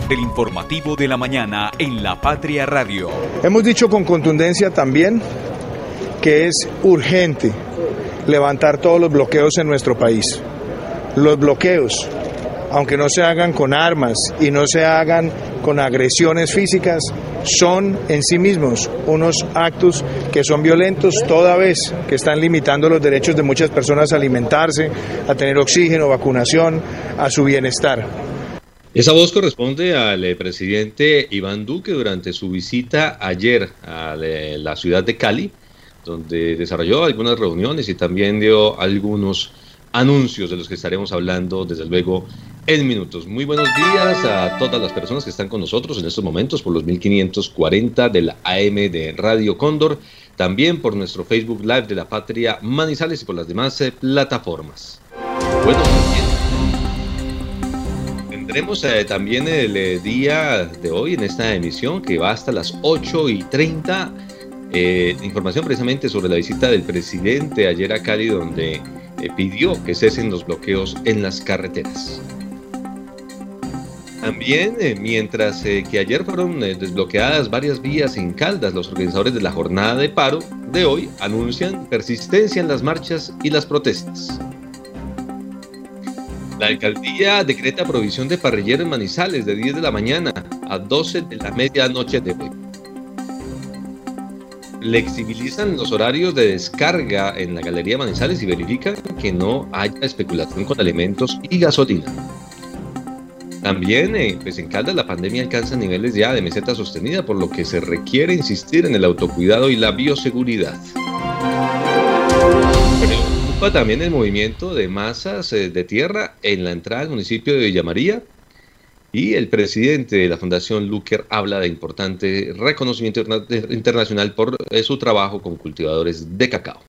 del informativo de la mañana en La Patria Radio. Hemos dicho con contundencia también que es urgente levantar todos los bloqueos en nuestro país. Los bloqueos, aunque no se hagan con armas y no se hagan con agresiones físicas, son en sí mismos unos actos que son violentos toda vez que están limitando los derechos de muchas personas a alimentarse, a tener oxígeno, vacunación, a su bienestar. Esa voz corresponde al presidente Iván Duque durante su visita ayer a la ciudad de Cali, donde desarrolló algunas reuniones y también dio algunos anuncios de los que estaremos hablando desde luego en minutos. Muy buenos días a todas las personas que están con nosotros en estos momentos por los 1540 de la AM de Radio Cóndor, también por nuestro Facebook Live de La Patria Manizales y por las demás plataformas. Bueno, tendremos también el día de hoy en esta emisión que va hasta las 8:30, información precisamente sobre la visita del presidente ayer a Cali, donde pidió que cesen los bloqueos en las carreteras. También, mientras que ayer fueron desbloqueadas varias vías en Caldas, los organizadores de la jornada de paro de hoy anuncian persistencia en las marchas y las protestas. La alcaldía decreta provisión de parrillero en Manizales de 10 de la mañana a 12 de la medianoche de hoy. Flexibilizan los horarios de descarga en la Galería Manizales y verifican que no haya especulación con alimentos y gasolina. También, en Caldas la pandemia alcanza niveles ya de meseta sostenida, por lo que se requiere insistir en el autocuidado y la bioseguridad. Preocupa también el movimiento de masas de tierra en la entrada al municipio de Villa María, y el presidente de la Fundación Luker habla de importante reconocimiento internacional por su trabajo con cultivadores de cacao.